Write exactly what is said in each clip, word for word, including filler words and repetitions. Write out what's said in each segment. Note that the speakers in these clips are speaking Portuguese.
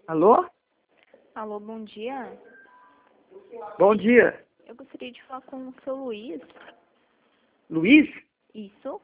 Alô? Alô, bom dia. Bom dia. Eu gostaria de falar com o seu Luiz. Luiz? Isso?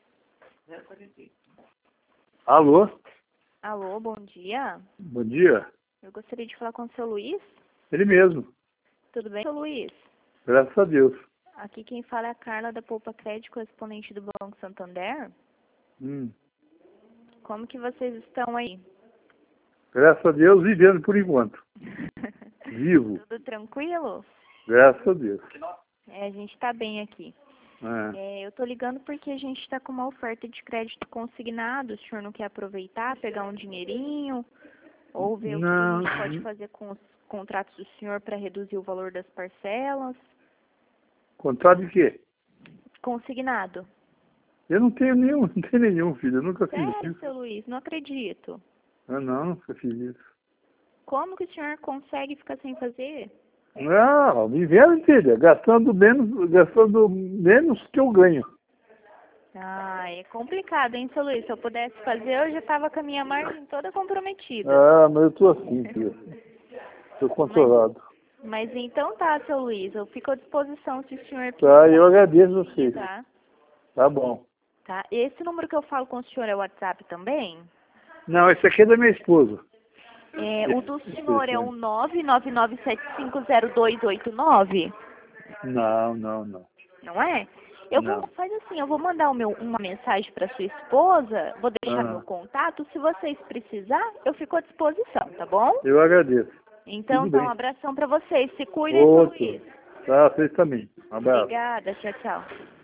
Alô? Alô, bom dia. Bom dia. Eu gostaria de falar com o seu Luiz. Ele mesmo. Tudo bem, seu Luiz? Graças a Deus. Aqui quem fala é a Carla da Poupa Crédito, correspondente do Banco Santander. Hum. Como que vocês estão aí? Graças a Deus, vivendo por enquanto. Vivo. Tudo tranquilo? Graças a Deus. É, a gente está bem aqui. É. É, eu tô ligando porque a gente está com uma oferta de crédito consignado. O senhor não quer aproveitar, pegar um dinheirinho? Ou ver o que a Não. gente pode fazer com os contratos do senhor para reduzir o valor das parcelas? Contrato de quê? Consignado. Eu não tenho nenhum, não tenho nenhum, filho. Eu nunca fiz Sério, isso. seu Luiz? Não acredito. Ah, não, nunca fiz isso. Como que o senhor consegue ficar sem fazer? Não, vivendo, filha. Gastando menos, gastando menos que eu ganho. Ah, é complicado, hein, seu Luiz? Se eu pudesse fazer, eu já estava com a minha margem toda comprometida. Ah, mas eu tô assim, filha. Tô controlado. Mas então tá, seu Luiz. Eu fico à disposição se o senhor Tá, eu agradeço você. precisar. Tá bom. Tá? Esse número que eu falo com o senhor é o WhatsApp também? Não, esse aqui é da minha esposa. É, o do senhor é o nove nove nove sete cinco zero dois oito nove? Não, não, não. Não é? Eu vou, Não. faz assim, eu vou mandar o meu, uma mensagem para sua esposa, vou deixar Ah. meu contato, se vocês precisar, eu fico à disposição, tá bom? Eu agradeço. Então, Tudo tá, bem. um abração para vocês, se cuidem, seu Outro. Luiz. Tá, vocês também. Um abraço. Obrigada, tchau, tchau.